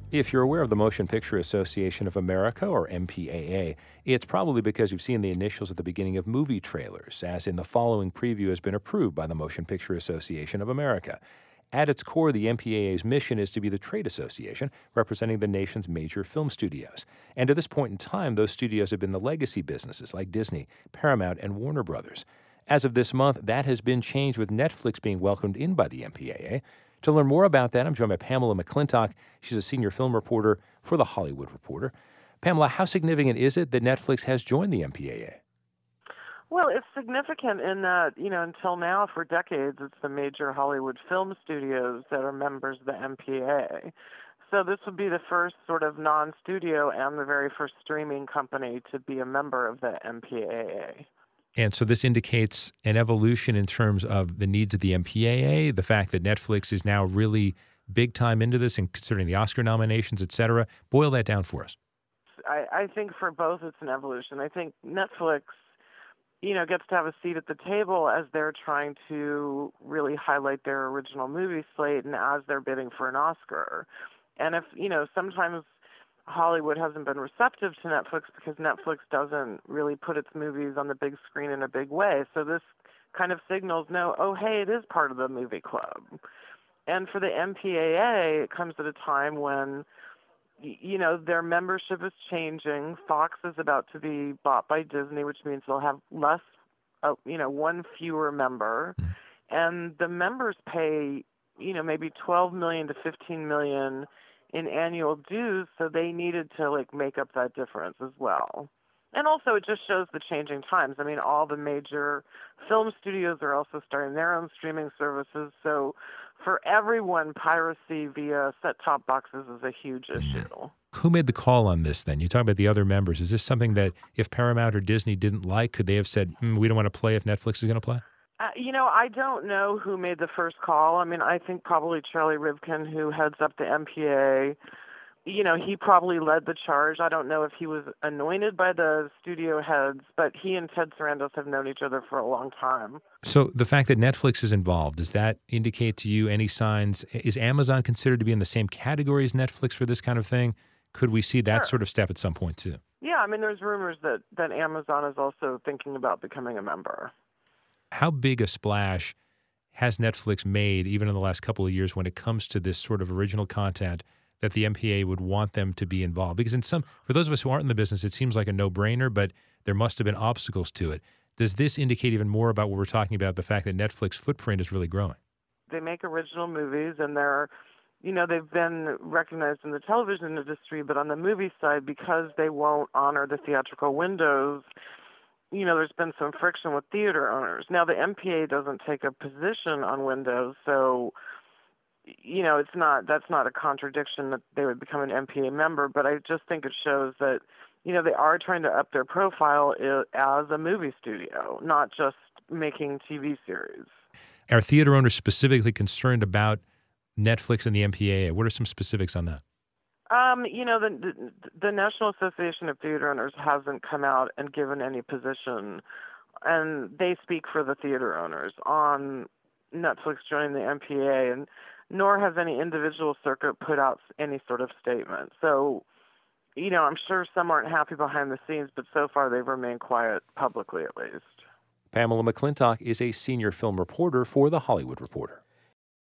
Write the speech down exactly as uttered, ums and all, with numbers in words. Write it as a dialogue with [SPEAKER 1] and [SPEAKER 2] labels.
[SPEAKER 1] If you're aware of the Motion Picture Association of America, or M P A A, it's probably because you've seen the initials at the beginning of movie trailers, as in the following preview has been approved by the Motion Picture Association of America. At its core, the M P A A's mission is to be the trade association representing the nation's major film studios. And to this point in time, those studios have been the legacy businesses like Disney, Paramount, and Warner Brothers. As of this month, that has been changed with Netflix being welcomed in by the M P A A. To learn more about that, I'm joined by Pamela McClintock. She's a senior film reporter for The Hollywood Reporter. Pamela, how significant is it that Netflix has joined the M P A A?
[SPEAKER 2] Well, it's significant in that, you know, until now, for decades, it's the major Hollywood film studios that are members of the M P A A. So this would be the first sort of non-studio and the very first streaming company to be a member of the M P A A.
[SPEAKER 1] And so this indicates an evolution in terms of the needs of the M P A A, the fact that Netflix is now really big time into this and considering the Oscar nominations, et cetera. Boil that down for us.
[SPEAKER 2] I, I think for both it's an evolution. I think Netflix, you know, gets to have a seat at the table as they're trying to really highlight their original movie slate and as they're bidding for an Oscar. And if, you know, sometimes Hollywood hasn't been receptive to Netflix because Netflix doesn't really put its movies on the big screen in a big way. So this kind of signals, no, oh, hey, it is part of the movie club. And for the M P A A, it comes at a time when, you know, their membership is changing. Fox is about to be bought by Disney, which means they'll have less, uh, you know, one fewer member. And the members pay, you know, maybe twelve million dollars to fifteen million dollars in annual dues, so they needed to like make up that difference as well. And also it just shows the changing times. I mean, all the major film studios are also starting their own streaming services, so for everyone, piracy via set-top boxes is a huge issue.
[SPEAKER 1] Who made the call on this then? You talk about the other members. Is this something that if Paramount or Disney didn't like, could they have said, mm, we don't want to play if Netflix is going to play?
[SPEAKER 2] Uh, you know, I don't know who made the first call. I mean, I think probably Charlie Rivkin, who heads up the M P A A, you know, he probably led the charge. I don't know if he was anointed by the studio heads, but he and Ted Sarandos have known each other for a long time.
[SPEAKER 1] So the fact that Netflix is involved, does that indicate to you any signs? Is Amazon considered to be in the same category as Netflix for this kind of thing? Could we see that
[SPEAKER 2] Sure.
[SPEAKER 1] sort of step at some point too?
[SPEAKER 2] Yeah, I mean, there's rumors that, that Amazon is also thinking about becoming a member.
[SPEAKER 1] How big a splash has Netflix made, even in the last couple of years, when it comes to this sort of original content that the M P A A would want them to be involved? Because in some, for those of us who aren't in the business, it seems like a no-brainer, but there must have been obstacles to it. Does this indicate even more about what we're talking about, the fact that Netflix footprint is really growing?
[SPEAKER 2] They make original movies, and they're, you know, they've been recognized in the television industry, but on the movie side, because they won't honor the theatrical windows, you know, there's been some friction with theater owners. Now, the M P A A doesn't take a position on windows, so, you know, it's not, that's not a contradiction that they would become an M P A A member, but I just think it shows that, you know, they are trying to up their profile as a movie studio, not just making T V series.
[SPEAKER 1] Are theater owners specifically concerned about Netflix and the M P A A? What are some specifics on that?
[SPEAKER 2] Um, you know, the, the the National Association of Theater Owners hasn't come out and given any position, and they speak for the theater owners on Netflix joining the M P A A, and nor has any individual circuit put out any sort of statement. So, you know, I'm sure some aren't happy behind the scenes, but so far they've remained quiet publicly at least. Pamela McClintock is a senior film reporter for The Hollywood Reporter.